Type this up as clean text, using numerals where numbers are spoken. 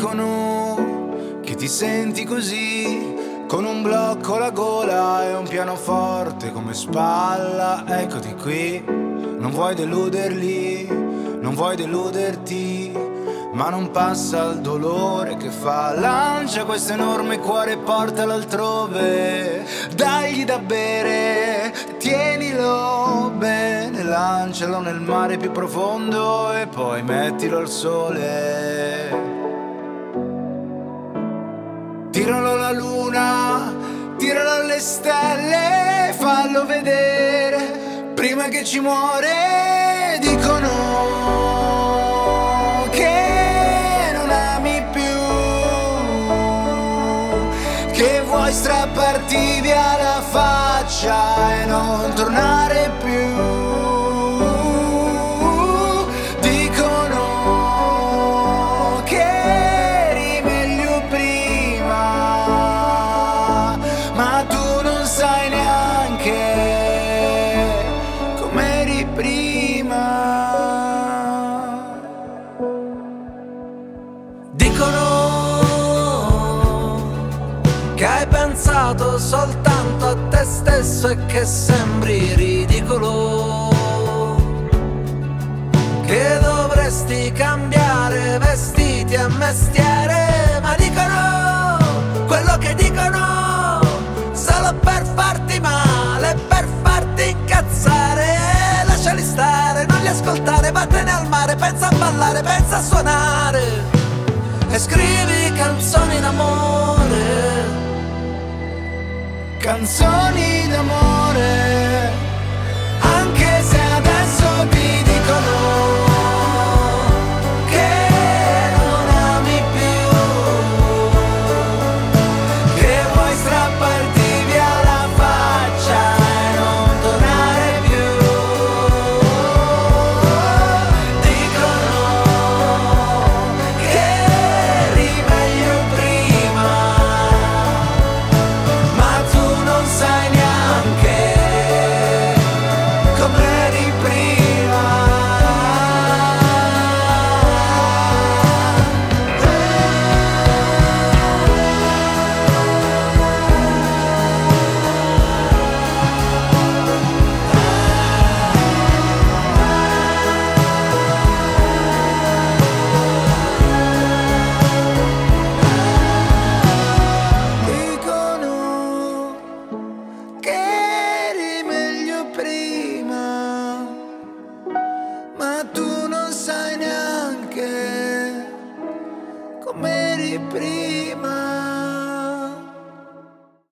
Dicono che ti senti così, con un blocco alla gola e un pianoforte come spalla. Eccoti qui, non vuoi deluderli, non vuoi deluderti, ma non passa il dolore che fa. Lancia questo enorme cuore e portalo altrove. Dagli da bere, tienilo bene, lancialo nel mare più profondo e poi mettilo al sole. Tiralo alla luna, tiralo alle stelle, fallo vedere prima che ci muore. Dicono che non ami più, che vuoi strapparti via la faccia e non tornare più. Dicono che eri meglio prima, ma tu non sai neanche com'eri prima. Dicono che hai pensato soltanto a te stesso e che sembri ridicolo, che dovresti cambiare vestiti e mestiere. Ma dicono quello che dicono solo per farti male, per farti incazzare. Lasciali stare, non li ascoltare, vattene al mare, pensa a ballare, pensa a suonare e scrivi canzoni d'amore, canzoni d'amore, anche se adesso ti dicono che non ami più, che vuoi strapparti via la faccia e non tornare più. Dicono che eri meglio prima, ma tu non sai neanche com'eri prima. Dicono che eri meglio prima, ma tu non sai neanche com'eri prima.